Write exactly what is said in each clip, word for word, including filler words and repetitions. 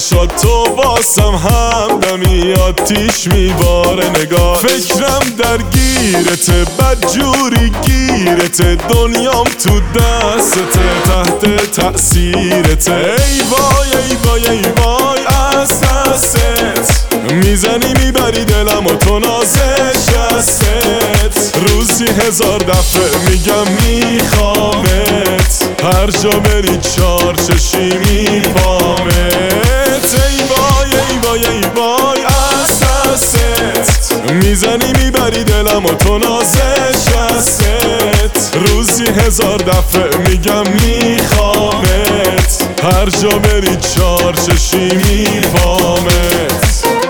چشات تو واسم همدمی آتیش میباره نگاه. فکرم درگیرته بدجوری گیرته دنیام تو دستته تحت تأثیرته. ای وای ای وای ای وای از دستت میزنی میبری دلم و تو نازشستت. روزی هزار دفعه میگم میخوامت هر جا بری چار چشی میپامت. ای وای ای وای ای وای از دستت میزنی میبری دلم و تو نازشستت. روزی هزار دفعه میگم میخوامت هر جا بری چار چشی میپامت.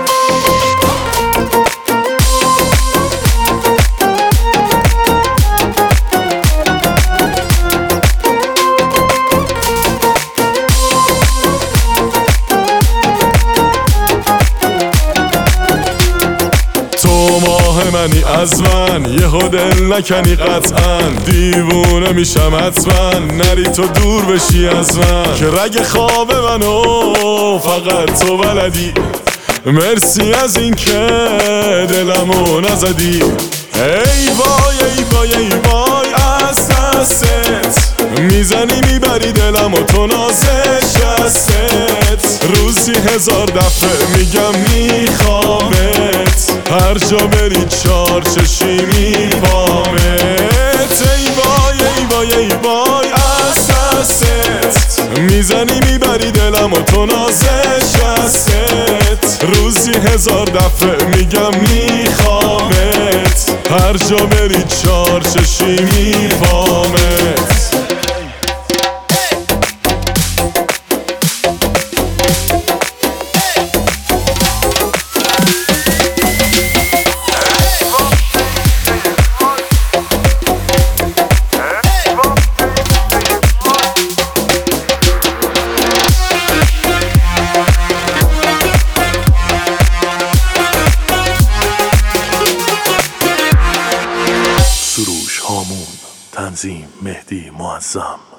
تو ماه منی از من یه دل نکنی قطعا دیوونه میشم حتما نری تو دور بشی از من که رگ خواب منو فقط تو بلدی. مرسی از این که دلمو نزدی. ای وای ای وای ای وای از دستت میزنی میبری دلم و تو نازشستت. روزی هزار دفعه میگم میخوامت هر جا بری چار چشی میپامت. ای وای ای وای ای وای از دستت میزنی میبری دلم و تو نازشستت. روزی هزار دفعه میگم میخوامت هر جا بری چار چشی میپامت. سروش هامون، تنظیم مهدی معظم.